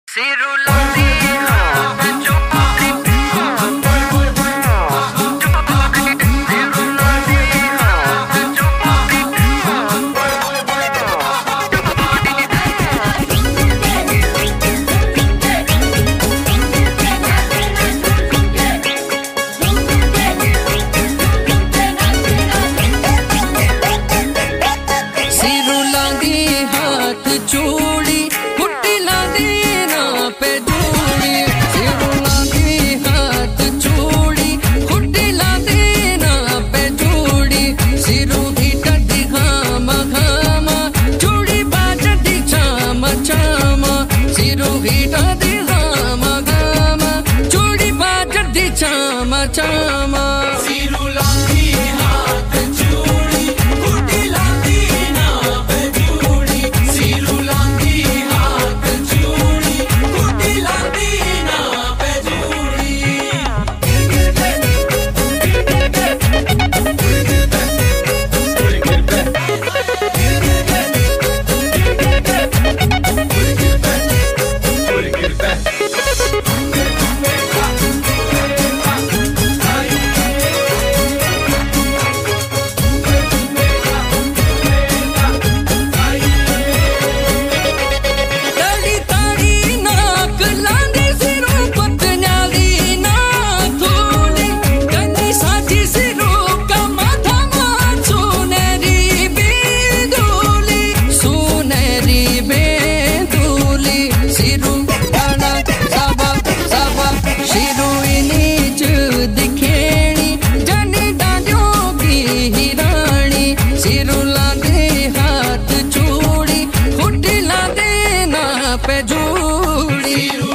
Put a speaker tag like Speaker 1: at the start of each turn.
Speaker 1: चूड़ी कुट्टी लादी ना पे जूड़ी सिरू लादी हाथ चूड़ी कुट्टी लादी ना पे जूड़ी सिरू की टड्डी घामा घामा चूड़ी बाजती चामा चामा सिरू की टड्डी घामा घामा चूड़ी बाजती चामा चामा सिरू लादी हाथ चूड़ी कुट्टी लादी ना पे जूड़ी सिरू पे जूड़ी।